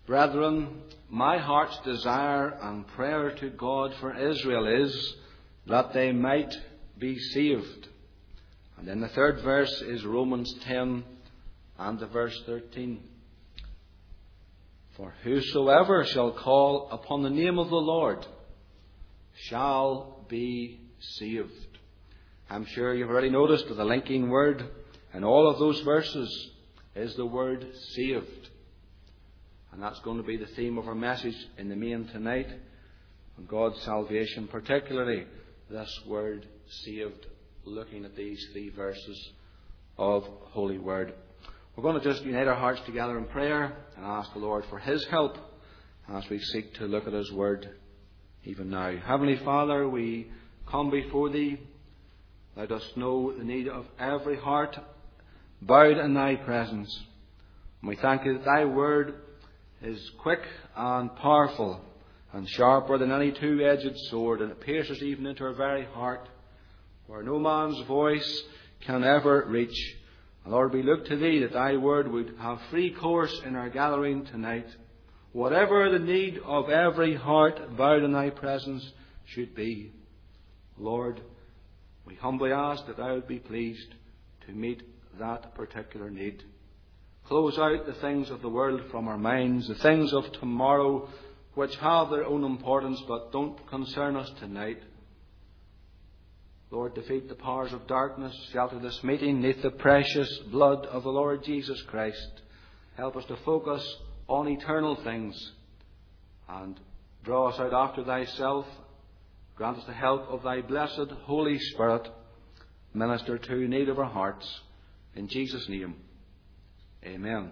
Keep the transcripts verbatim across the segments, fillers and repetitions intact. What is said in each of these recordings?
Brethren, my heart's desire and prayer to God for Israel is that they might be saved. And then the third verse is Romans ten and the verse thirteen. For whosoever shall call upon the name of the Lord shall be saved. I'm sure you've already noticed that the linking word in all of those verses is the word saved. And that's going to be the theme of our message in the main tonight. On God's salvation, particularly this word saved, looking at these three verses of Holy Word. We're going to just unite our hearts together in prayer and ask the Lord for His help as we seek to look at His Word even now. Heavenly Father, we come before Thee. Thou dost know the need of every heart bowed in Thy presence. And we thank Thee that Thy Word is quick and powerful and sharper than any two-edged sword, and it pierces even into our very heart, where no man's voice can ever reach. And Lord, we look to Thee that Thy Word would have free course in our gathering tonight. Whatever the need of every heart bowed in Thy presence should be, Lord, we humbly ask that Thou would be pleased to meet that particular need. Close out the things of the world from our minds, the things of tomorrow which have their own importance but don't concern us tonight. Lord, defeat the powers of darkness, shelter this meeting neath the precious blood of the Lord Jesus Christ. Help us to focus on eternal things and draw us out after Thyself. Grant us the help of Thy blessed Holy Spirit. Minister to the need of our hearts. In Jesus' name. Amen.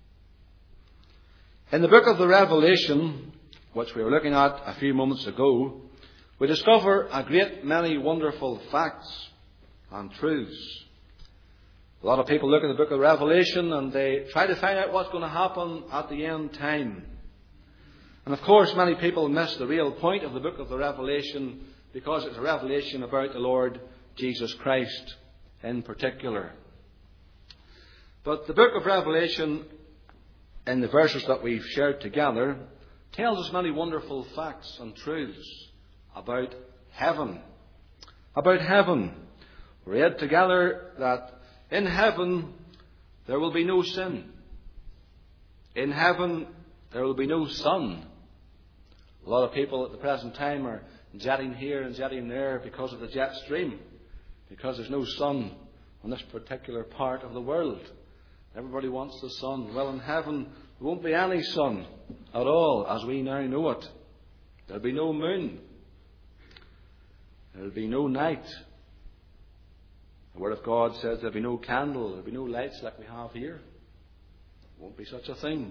In the book of the Revelation, which we were looking at a few moments ago, we discover a great many wonderful facts and truths. A lot of people look at the book of Revelation and they try to find out what's going to happen at the end time. And of course, many people miss the real point of the book of the Revelation because it's a revelation about the Lord Jesus Christ in particular. But the book of Revelation, in the verses that we've shared together, tells us many wonderful facts and truths about heaven. About heaven. We read together that in heaven there will be no sin. In heaven there will be no sun. A lot of people at the present time are jetting here and jetting there because of the jet stream, because there's no sun on this particular part of the world. Everybody wants the sun. Well, in heaven there won't be any sun at all as we now know it. There'll be no moon. There'll be no night. The Word of God says there'll be no candle, there'll be no lights like we have here. There won't be such a thing.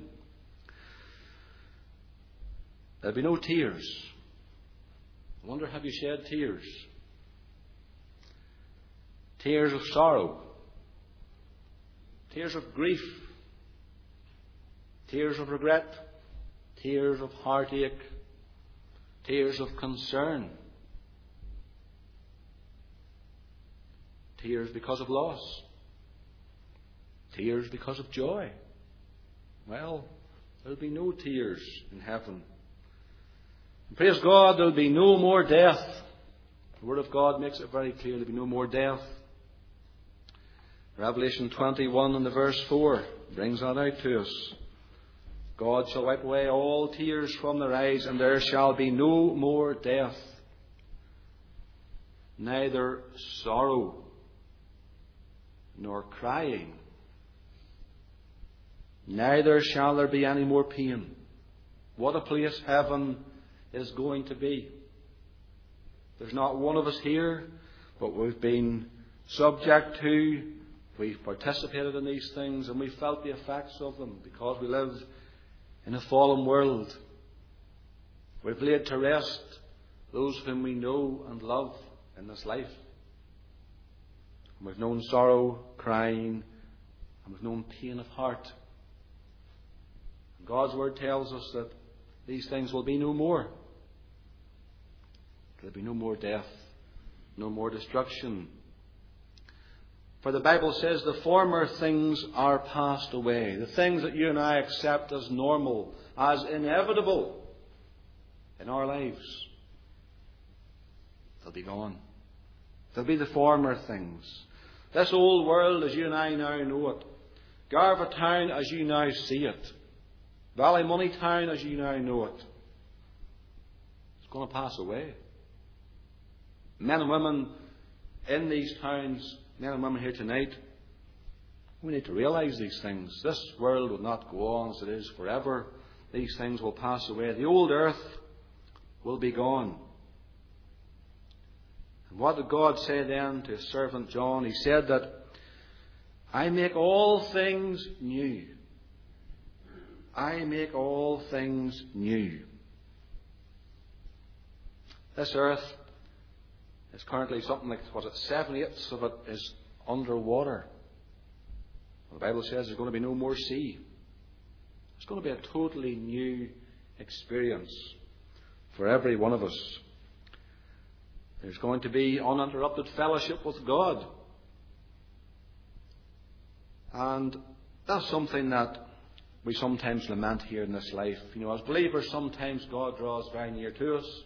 There'll be no tears. I wonder, have you shed tears? Tears of sorrow. Tears of grief. Tears of regret. Tears of heartache. Tears of concern. Tears because of loss. Tears because of joy. Well, there'll be no tears in heaven. And praise God, there'll be no more death. The Word of God makes it very clear there'll be no more death. Revelation twenty-one and the verse four brings that out to us. God shall wipe away all tears from their eyes, and there shall be no more death, neither sorrow nor crying, neither shall there be any more pain. What a place heaven is going to be. There's not one of us here, but we've been subject to, we've participated in these things, and we've felt the effects of them because we live in a fallen world. We've laid to rest those whom we know and love in this life. And we've known sorrow, crying, and we've known pain of heart. And God's Word tells us that these things will be no more. There'll be no more death, no more destruction. For the Bible says the former things are passed away. The things that you and I accept as normal, as inevitable in our lives, they'll be gone. They'll be the former things. This old world as you and I now know it, Garva Town as you now see it, Ballymoney Town as you now know it, it's going to pass away. Men and women in these towns, men and women here tonight, we need to realise these things. This world will not go on as it is forever. These things will pass away. The old earth will be gone. And what did God say then to his servant John? He said that I make all things new. I make all things new. This earth is currently something like, what is it, seven-eighths of it is underwater. The Bible says there's going to be no more sea. It's going to be a totally new experience for every one of us. There's going to be uninterrupted fellowship with God. And that's something that we sometimes lament here in this life. You know, as believers, sometimes God draws very near to us.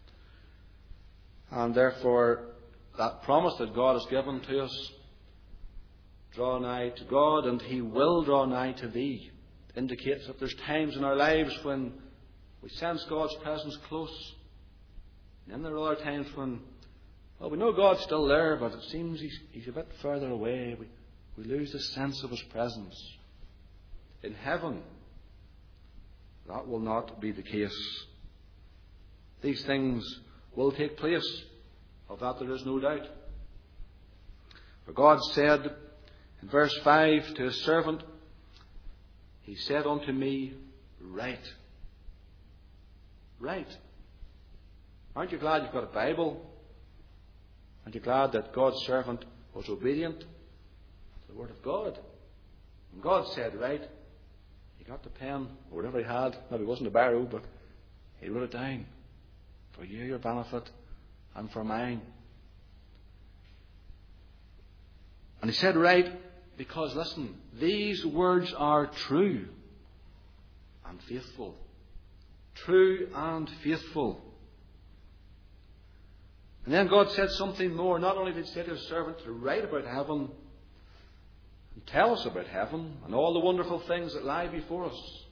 And therefore, that promise that God has given to us, draw nigh to God and he will draw nigh to thee, indicates that there's times in our lives when we sense God's presence close. And then there are other times when, well, we know God's still there, but it seems he's, he's a bit further away. We, we lose the sense of his presence. In heaven, that will not be the case. These things will take place. Of that there is no doubt. For God said in verse five to his servant, he said unto me, write. Write. Aren't you glad you've got a Bible? Aren't you glad that God's servant was obedient to the word of God? When God said write, he got the pen, or whatever he had. Maybe it wasn't a barrow, but he wrote it down. For you, your benefit, and for mine. And he said right because, listen, these words are true and faithful. True and faithful. And then God said something more. Not only did he say to his servant to write about heaven and tell us about heaven and all the wonderful things that lie before us.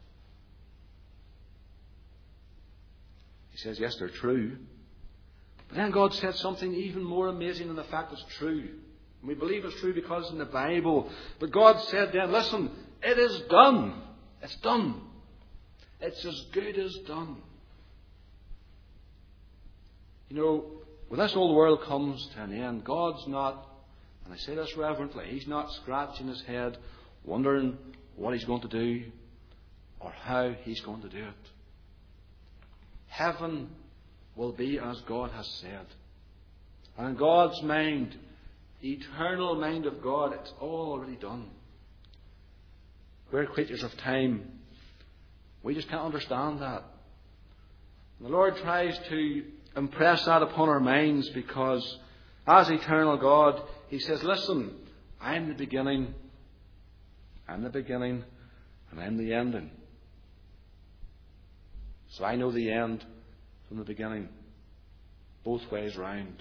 He says, yes, they're true. But then God said something even more amazing than the fact it's true. And we believe it's true because it's in the Bible. But God said then, listen, it is done. It's done. It's as good as done. You know, when this old world comes to an end, God's not, and I say this reverently, he's not scratching his head, wondering what he's going to do or how he's going to do it. Heaven will be as God has said. And in God's mind, the eternal mind of God, it's all already done. We're creatures of time. We just can't understand that. And the Lord tries to impress that upon our minds because as eternal God, he says, listen, I'm the beginning, I'm the beginning, and I'm the ending. So I know the end from the beginning, both ways round.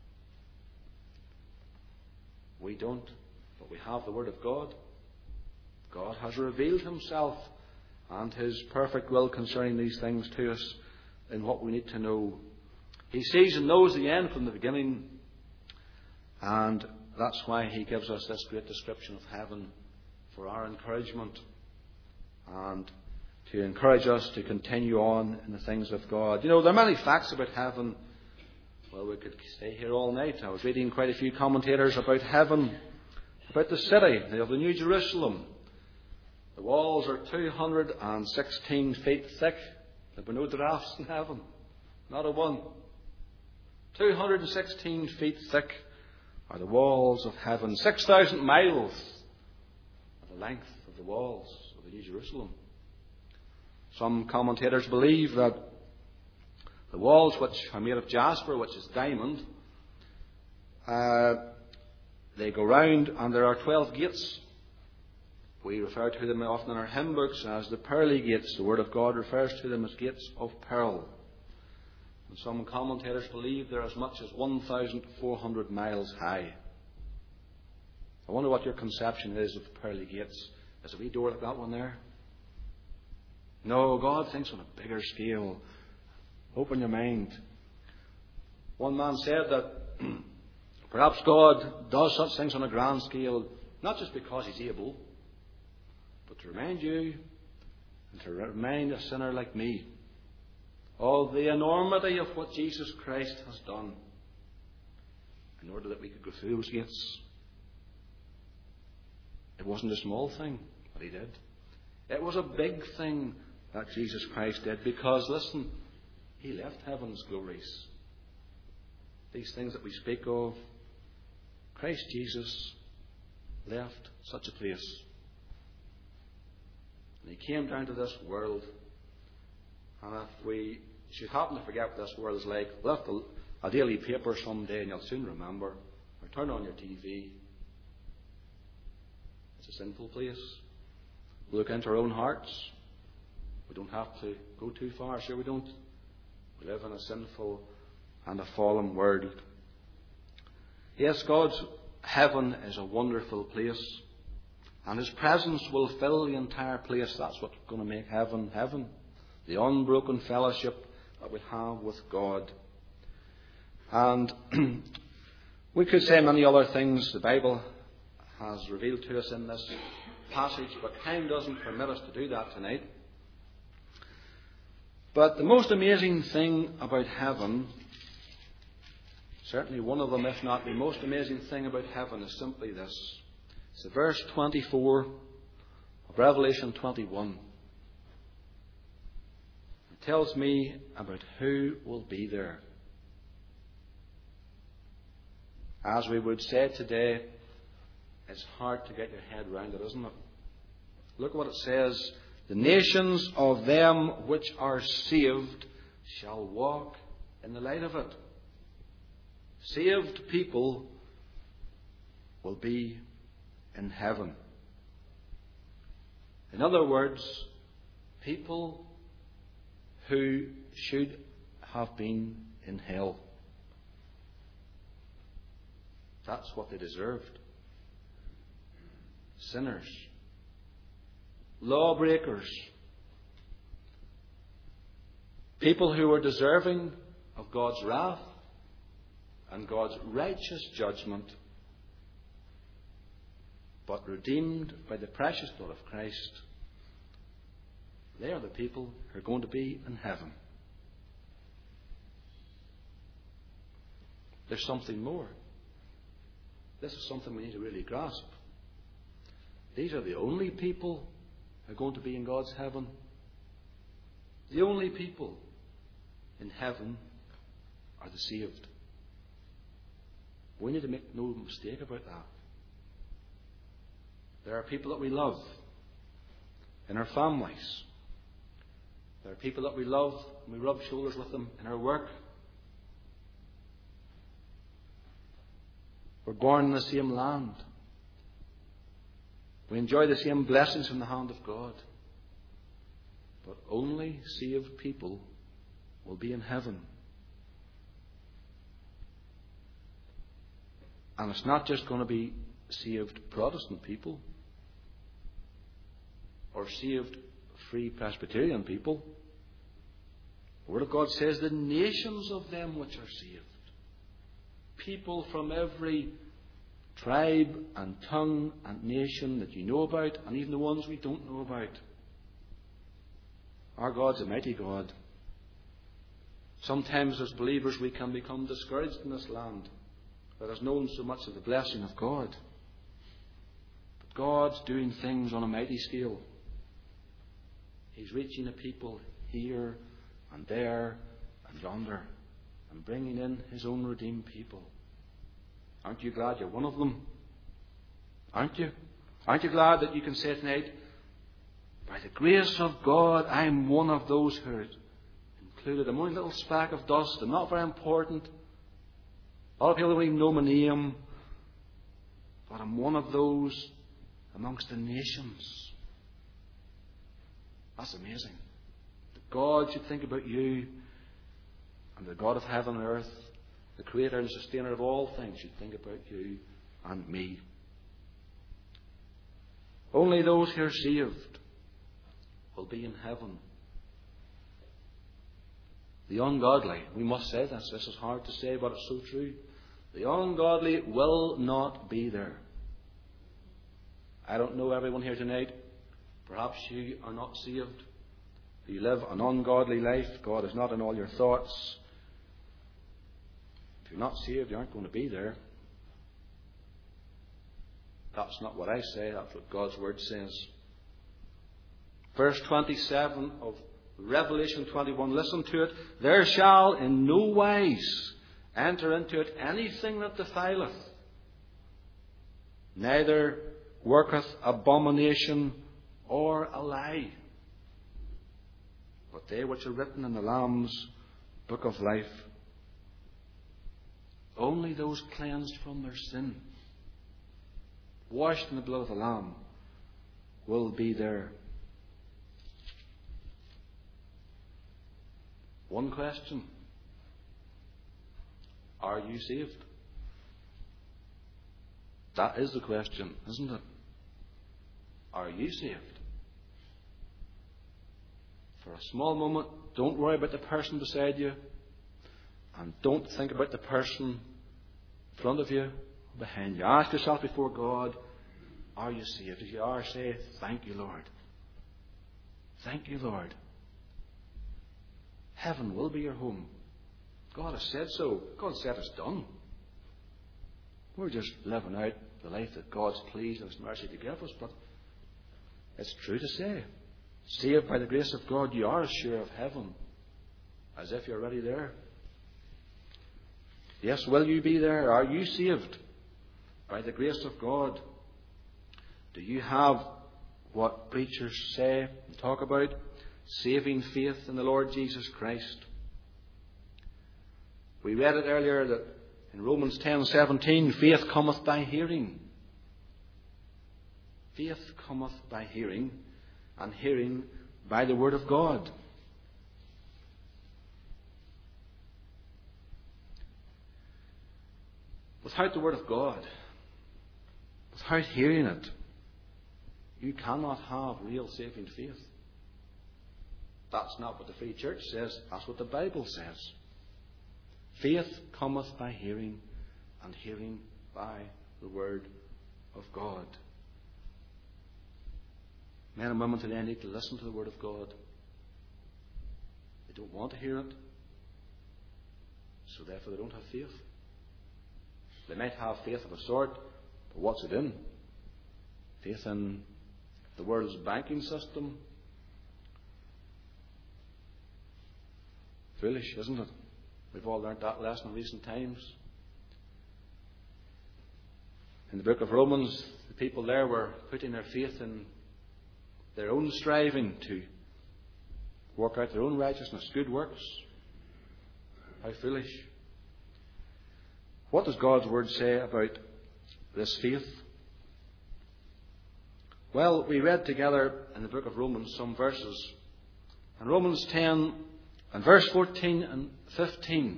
We don't, but we have the Word of God. God has revealed himself and his perfect will concerning these things to us in what we need to know. He sees and knows the end from the beginning, and that's why he gives us this great description of heaven for our encouragement and to encourage us to continue on in the things of God. You know, there are many facts about heaven. Well, we could stay here all night. I was reading quite a few commentators about heaven, about the city of the New Jerusalem. The walls are two hundred sixteen feet thick. There will be no drafts in heaven. Not a one. two hundred sixteen feet thick are the walls of heaven. six thousand miles are the length of the walls of the New Jerusalem. Some commentators believe that the walls, which are made of jasper, which is diamond, uh, they go round, and there are twelve gates. We refer to them often in our hymn books as the pearly gates. The Word of God refers to them as gates of pearl. And some commentators believe they're as much as one thousand four hundred miles high. I wonder what your conception is of the pearly gates. Is a wee door like that one there? No, God thinks on a bigger scale. Open your mind. One man said that perhaps God does such things on a grand scale, not just because He's able, but to remind you and to remind a sinner like me of the enormity of what Jesus Christ has done in order that we could go through those gates. It wasn't a small thing that He did. It was a big thing that Jesus Christ did, because, listen, He left heaven's glories. These things that we speak of, Christ Jesus left such a place. And He came down to this world. And if we should happen to forget what this world is like, lift a, a daily paper someday and you'll soon remember. Or turn on your T V. It's a sinful place. We look into our own hearts. We don't have to go too far, sure we don't. We live in a sinful and a fallen world. Yes, God's heaven is a wonderful place. And His presence will fill the entire place. That's what's going to make heaven heaven. The unbroken fellowship that we have with God. And we could say many other things the Bible has revealed to us in this passage, but time doesn't permit us to do that tonight. But the most amazing thing about heaven, certainly one of them, if not the most amazing thing about heaven, is simply this. It's verse twenty-four of Revelation twenty-one. It tells me about who will be there. As we would say today, it's hard to get your head round it, isn't it? Look what it says. The nations of them which are saved shall walk in the light of it. Saved people will be in heaven. In other words, people who should have been in hell. That's what they deserved. Sinners. Lawbreakers. People who were deserving of God's wrath and God's righteous judgment, but redeemed by the precious blood of Christ. They are the people who are going to be in heaven. There's something more. This is something we need to really grasp. These are the only people who are going to be in God's heaven. The only people in heaven are the saved. We need to make no mistake about that. There are people that we love in our families. There are people that we love and we rub shoulders with them in our work. We're born in the same land. We enjoy the same blessings from the hand of God. But only saved people will be in heaven. And it's not just going to be saved Protestant people or saved Free Presbyterian people. The Word of God says the nations of them which are saved. People from every tribe and tongue and nation that you know about, and even the ones we don't know about. Our God's a mighty God. Sometimes as believers we can become discouraged in this land that has known so much of the blessing of God. But God's doing things on a mighty scale. He's reaching a people here and there and yonder and bringing in His own redeemed people. Aren't you glad you're one of them? Aren't you? Aren't you glad that you can say tonight, by the grace of God, I'm one of those who are included. I'm only a little speck of dust. I'm not very important. A lot of people don't even know my name. but I'm one of those amongst the nations. That's amazing. That God should think about you, and the God of heaven and earth, the creator and sustainer of all things, should think about you and me. Only those who are saved will be in heaven. The ungodly, we must say this, this is hard to say, but it's so true. The ungodly will not be there. I don't know everyone here tonight. Perhaps you are not saved. You live an ungodly life. God is not in all your thoughts. If you're not saved, you aren't going to be there. That's not what I say. That's what God's Word says. Verse twenty-seven of Revelation twenty-one. Listen to it. There shall in no wise enter into it anything that defileth, neither worketh abomination or a lie, but they which are written in the Lamb's book of life. Only those cleansed from their sin, washed in the blood of the Lamb, will be there. One question. Are you saved? That is the question, isn't it? Are you saved? For a small moment, don't worry about the person beside you, and don't think about the person in front of you, behind you. Ask yourself before God, are you saved? If you are, say, thank you, Lord. Thank you, Lord. Heaven will be your home. God has said so. God said it's done. We're just living out the life that God's pleased and His mercy to give us, but it's true to say, saved by the grace of God, you are as sure of heaven as if you're already there. Yes, will you be there? Are you saved by the grace of God? Do you have what preachers say and talk about? Saving faith in the Lord Jesus Christ. We read it earlier that in Romans ten seventeen, faith cometh by hearing. Faith cometh by hearing, and hearing by the Word of God. Without the Word of God, without hearing it, you cannot have real saving faith. That's not what the Free Church says. That's what the Bible says. Faith cometh by hearing, and hearing by the Word of God. Men and women today need to listen to the Word of God. They don't want to hear it, so therefore they don't have faith. They might have faith of a sort, but what's it in? Faith in the world's banking system? Foolish, isn't it? We've all learnt that lesson in recent times. In the book of Romans, the people there were putting their faith in their own striving to work out their own righteousness, good works. How foolish. What does God's Word say about this faith? Well, we read together in the book of Romans some verses. In Romans ten and verse fourteen and fifteen,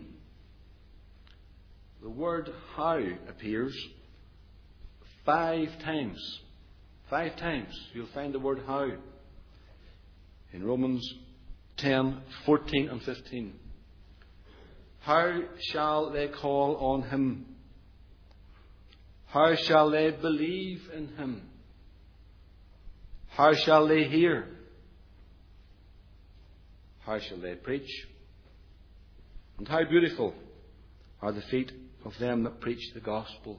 the word how appears five times. Five times you'll find the word how in Romans ten, fourteen and fifteen. How shall they call on Him? How shall they believe in Him? How shall they hear? How shall they preach? And how beautiful are the feet of them that preach the gospel.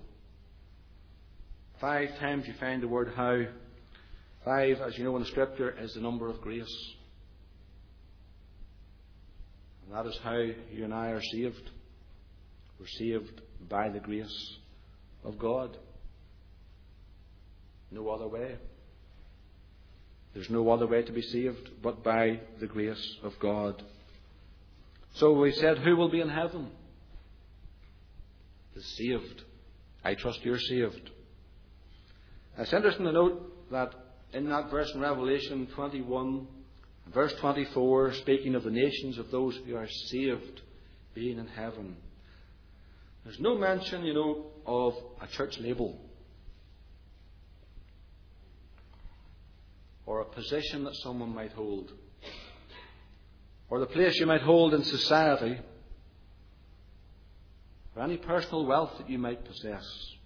Five times you find the word how. Five, as you know in the Scripture, is the number of grace. And that is how you and I are saved. We're saved by the grace of God. No other way. There's no other way to be saved but by the grace of God. So we said, who will be in heaven? The saved. I trust you're saved. It's interesting to note that in that verse in Revelation twenty-one, verse twenty-four, speaking of the nations of those who are saved being in heaven, there's no mention, you know, of a church label or a position that someone might hold or the place you might hold in society or any personal wealth that you might possess.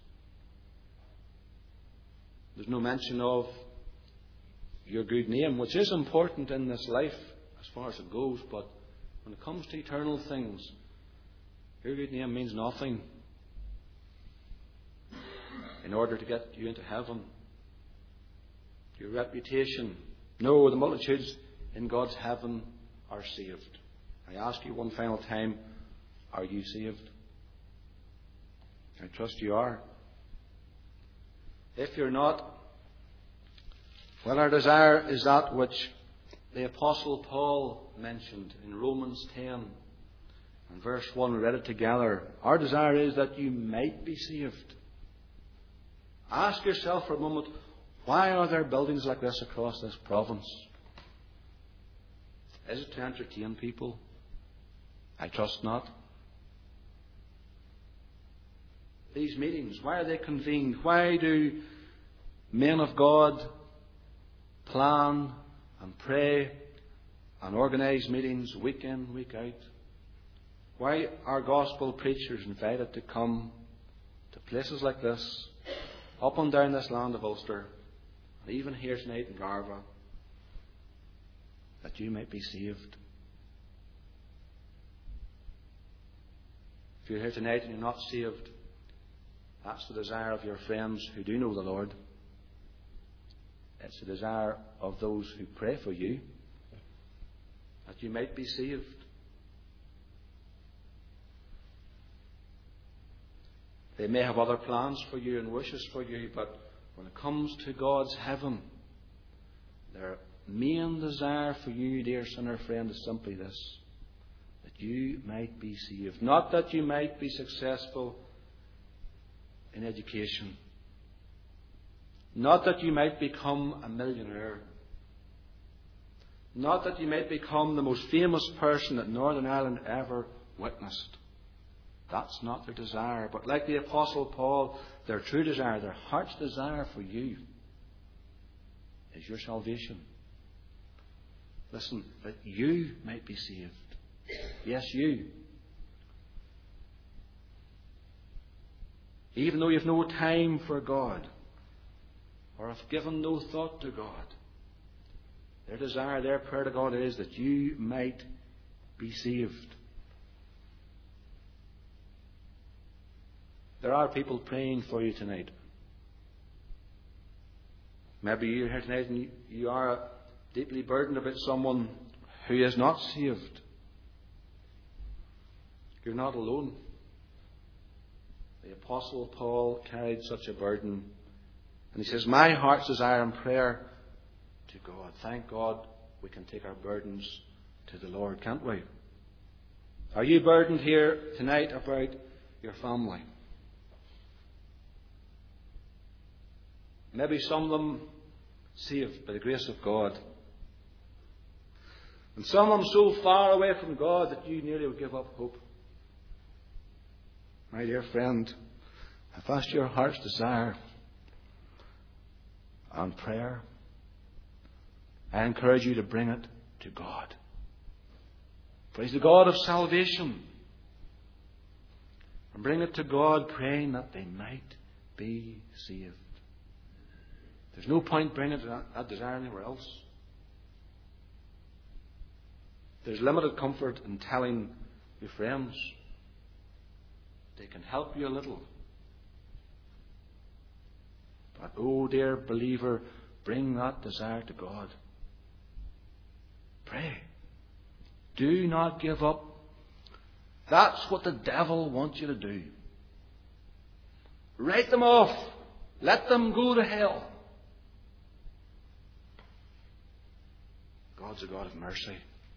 There's no mention of your good name, which is important in this life as far as it goes, but when it comes to eternal things, your good name means nothing in order to get you into heaven. Your reputation. No, the multitudes in God's heaven are saved. I ask you one final time, are you saved? I trust you are. If you're not, well, our desire is that which the Apostle Paul mentioned in Romans ten and verse one. We read it together. Our desire is that you might be saved. Ask yourself for a moment, why are there buildings like this across this province? Is it to entertain people? I trust not. These meetings, why are they convened? Why do men of God plan and pray and organise meetings week in, week out? Why are gospel preachers invited to come to places like this, up and down this land of Ulster, and even here tonight in Garva, that you might be saved? If you're here tonight and you're not saved, that's the desire of your friends who do know the Lord. It's the desire of those who pray for you, that you might be saved. They may have other plans for you and wishes for you, but when it comes to God's heaven, their main desire for you, dear sinner friend, is simply this: that you might be saved. Not that you might be successful in education. Not that you might become a millionaire. Not that you might become the most famous person that Northern Ireland ever witnessed. That's not their desire. But like the Apostle Paul, their true desire, their heart's desire for you is your salvation. Listen, that you might be saved. Yes, you. Even though you have no time for God, or have given no thought to God, their desire, their prayer to God is that you might be saved. There are people praying for you tonight. Maybe you're here tonight and you are deeply burdened about someone who is not saved. You're not alone. The Apostle Paul carried such a burden. And he says, my heart's desire and prayer to God. Thank God we can take our burdens to the Lord, can't we? Are you burdened here tonight about your family? Maybe some of them saved by the grace of God. And some of them so far away from God that you nearly would give up hope. My dear friend, if that's your heart's desire and prayer, I encourage you to bring it to God. For He's the God of salvation. And bring it to God, praying that they might be saved. There's no point bringing that, that desire anywhere else. There's limited comfort in telling your friends. They can help you a little. But, oh dear believer, bring that desire to God. Pray. Do not give up. That's what the devil wants you to do. Write them off. Let them go to hell. God's a God of mercy.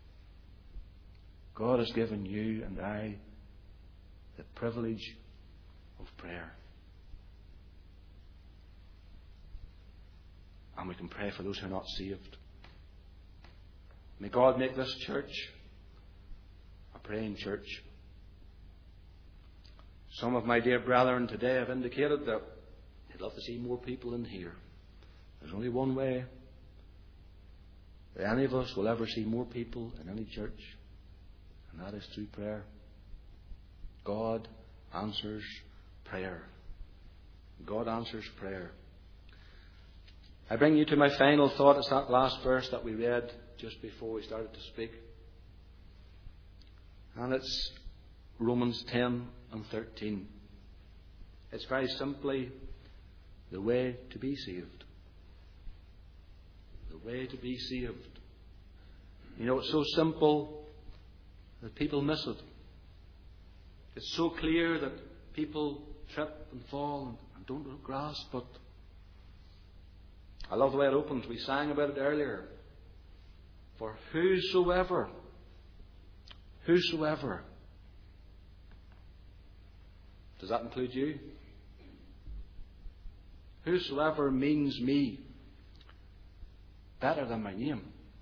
God has given you and I the privilege of prayer. and we can pray for those who are not saved. May God make this church a praying church. Some of my dear brethren today have indicated that they'd love to see more people in here. There's only one way that any of us will ever see more people in any church, and that is through prayer. God answers prayer. God answers prayer. I bring you to my final thought. It's that last verse that we read just before we started to speak. And it's Romans ten and thirteen. It's very simply the way to be saved. The way to be saved. You know, it's so simple that people miss it. It's so clear that people trip and fall and, and don't grasp it. I love the way it opens. We sang about it earlier. For whosoever, whosoever, does that include you? Whosoever means me better than my name.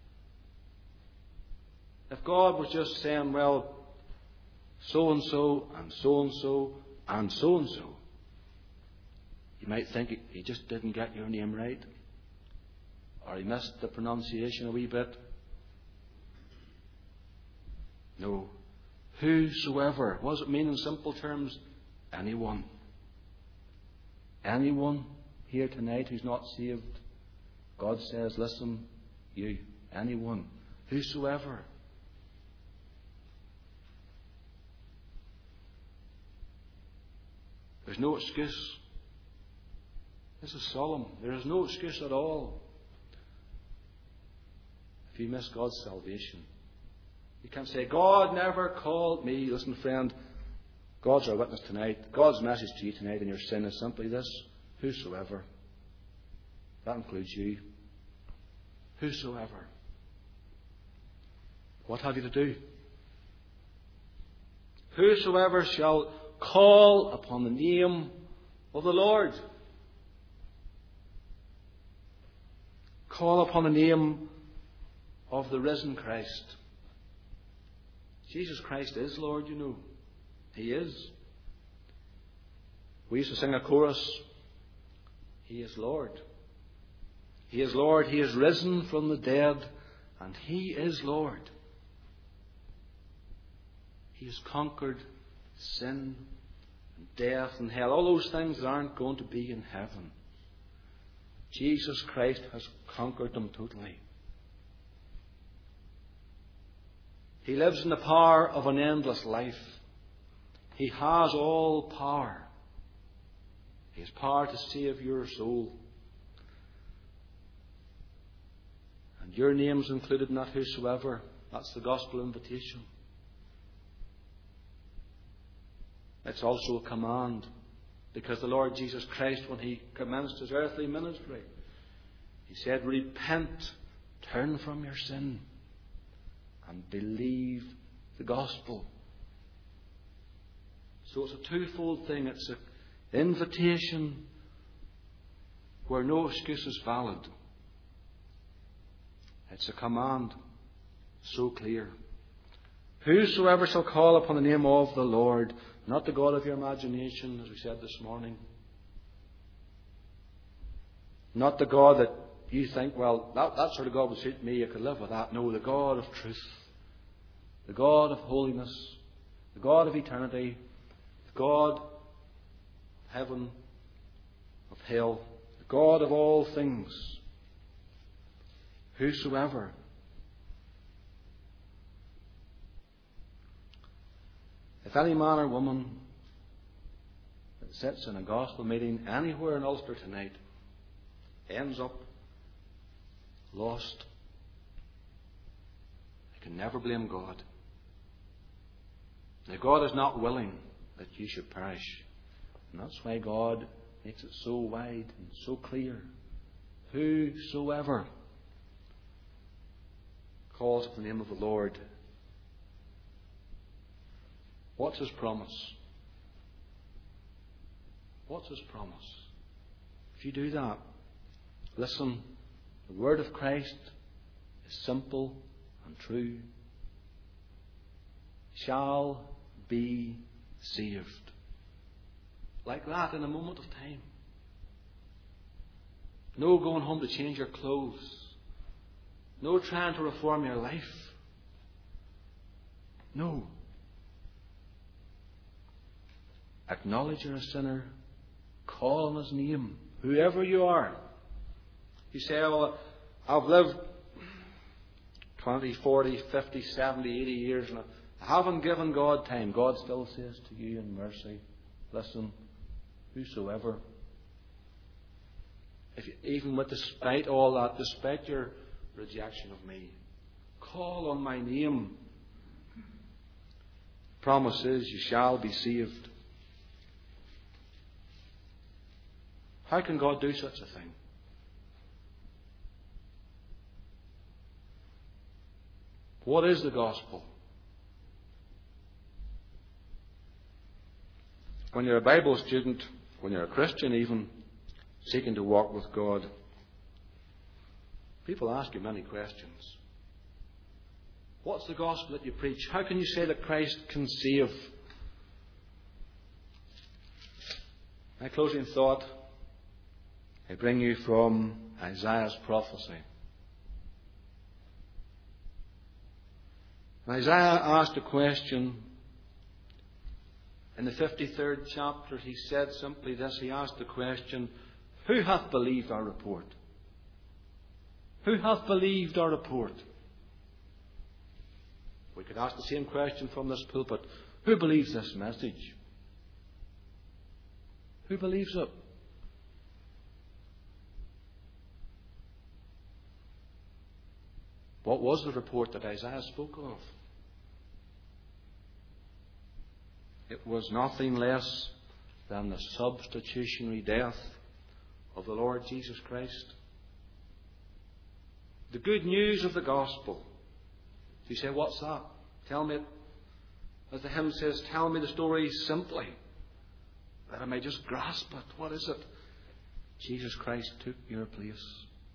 If God was just saying, well, so-and-so and so-and-so and so-and-so, you might think he just didn't get your name right. Or he missed the pronunciation a wee bit. No. Whosoever. What does it mean in simple terms? Anyone. Anyone here tonight who's not saved, God says, listen, you, anyone, whosoever. There's no excuse. This is solemn. There is no excuse at all if you miss God's salvation. You can't say, God never called me. Listen, friend, God's our witness tonight. God's message to you tonight in your sin is simply this: whosoever. That includes you. Whosoever. What have you to do? Whosoever shall call upon the name of the Lord. Call upon the name of the risen Christ. Jesus Christ is Lord, you know. He is. We used to sing a chorus. He is Lord. He is Lord. He is risen from the dead, and He is Lord. He has conquered sin and death and hell. All those things that aren't going to be in heaven. Jesus Christ has conquered them totally. He lives in the power of an endless life. He has all power. He has power to save your soul. And your name's included in that whosoever. That's the gospel invitation. It's also a command. Because the Lord Jesus Christ, when He commenced His earthly ministry, He said, repent, turn from your sin, and believe the gospel. So it's a twofold thing. It's an invitation where no excuse is valid. It's a command so clear. Whosoever shall call upon the name of the Lord, not the God of your imagination, as we said this morning. Not the God that you think, well, that, that sort of God would suit me, I could live with that. No, the God of truth. The God of holiness. The God of eternity. The God of heaven, of hell. The God of all things. Whosoever. If any man or woman that sits in a gospel meeting anywhere in Ulster tonight ends up lost, they can never blame God. Now, God is not willing that you should perish. And that's why God makes it so wide and so clear. Whosoever calls upon the name of the Lord. What's His promise? What's His promise? If you do that, listen, The word of Christ is simple and true. Shall be saved. Like that in a moment of time. No going home to change your clothes. No trying to reform your life. No. Acknowledge you're a sinner. Call on His name. Whoever you are. You say, well, I've lived twenty, forty, fifty, seventy, eighty years and I haven't given God time. God still says to you in mercy, listen, whosoever. If you, even with despite all that, despite your rejection of me, call on my name. Promise is you shall be saved. How can God do such a thing? What is the gospel? When you're a Bible student, when you're a Christian even, seeking to walk with God, people ask you many questions. What's the gospel that you preach? How can you say that Christ can save? My closing thought, I bring you from Isaiah's prophecy. Isaiah asked a question in the fifty-third chapter. He said simply this. He asked the question, who hath believed our report? Who hath believed our report? We could ask the same question from this pulpit. Who believes this message? Who believes it? What was the report that Isaiah spoke of? It was nothing less than the substitutionary death of the Lord Jesus Christ. The good news of the gospel. You say, what's that? Tell me it. As the hymn says, tell me the story simply, that I may just grasp it. What is it? Jesus Christ took your place,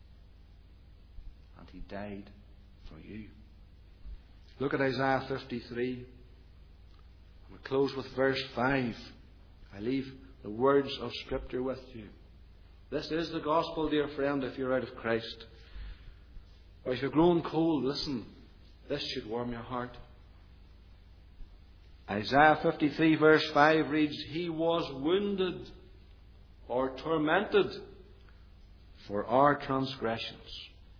and He died for you. Look at Isaiah fifty-three. We close with verse five. I leave the words of Scripture with you. This is the gospel, dear friend, if you're out of Christ. Or if you're grown cold, listen. This should warm your heart. Isaiah fifty-three verse five reads, He was wounded or tormented for our transgressions.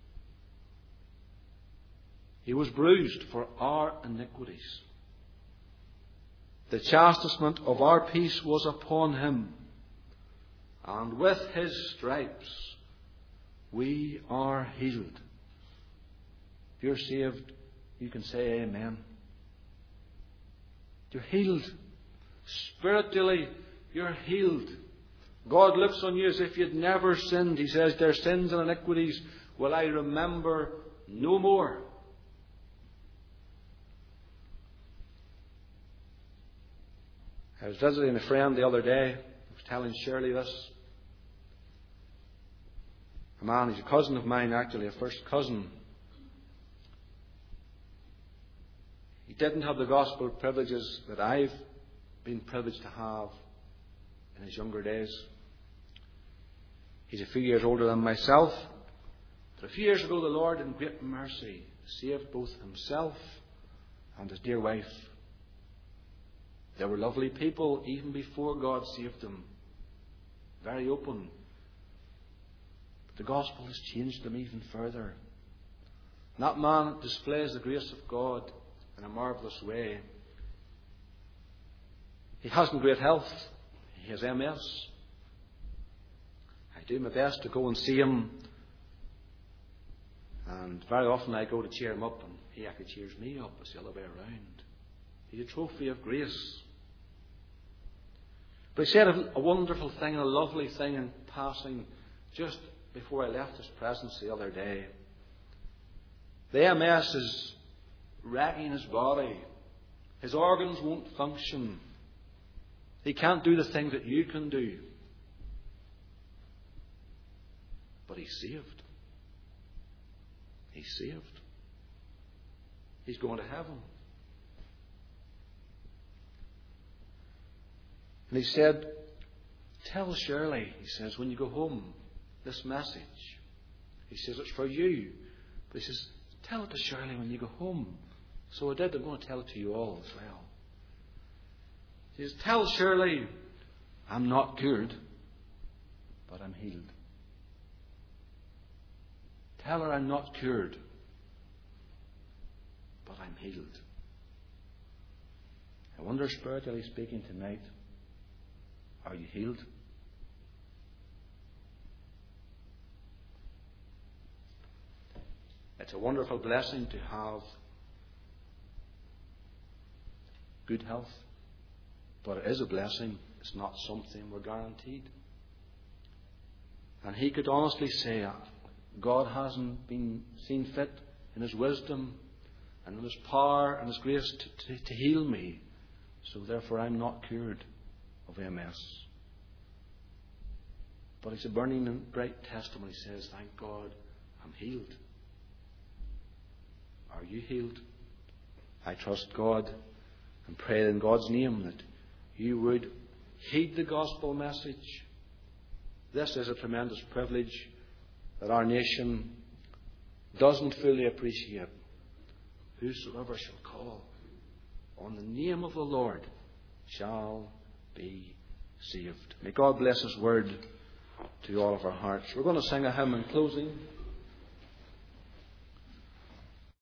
He was bruised for our iniquities. The chastisement of our peace was upon Him, and with His stripes we are healed. If you're saved, you can say amen. You're healed. Spiritually, you're healed. God looks on you as if you'd never sinned. He says, their sins and iniquities will I remember no more. I was visiting a friend the other day. I was telling Shirley this. A man, he's a cousin of mine, actually, a first cousin. He didn't have the gospel privileges that I've been privileged to have in his younger days. He's a few years older than myself. But a few years ago, the Lord, in great mercy, saved both himself and his dear wife. They were lovely people even before God saved them. Very open. But the gospel has changed them even further. And that man displays the grace of God in a marvellous way. He hasn't great health. He has M S. I do my best to go and see him. And very often I go to cheer him up, and he actually cheers me up. It's the other way around. He's a trophy of grace. But he said a, a wonderful thing, a lovely thing in passing just before I left his presence the other day. The M S is wrecking his body. His organs won't function. He can't do the things that you can do. But he's saved. he's saved. He's going to heaven. And he said, tell Shirley, he says, when you go home, this message. He says, it's for you. But he says, tell it to Shirley when you go home. So I did. I'm going to tell it to you all as well. He says, tell Shirley, I'm not cured, but I'm healed. Tell her I'm not cured, but I'm healed. I wonder, spiritually speaking tonight, are you healed? It's a wonderful blessing to have good health, but it is a blessing. It's not something we're guaranteed. And he could honestly say, God hasn't been seen fit in his wisdom and in his power and his grace to, to, to heal me. So therefore I'm not cured of M S. But it's a burning and bright testimony. He says, thank God I'm healed. Are you healed? I trust God and pray in God's name that you would heed the gospel message. This is a tremendous privilege that our nation doesn't fully appreciate. Whosoever shall call on the name of the Lord shall be saved. May God bless his word to all of our hearts. We're going to sing a hymn in closing.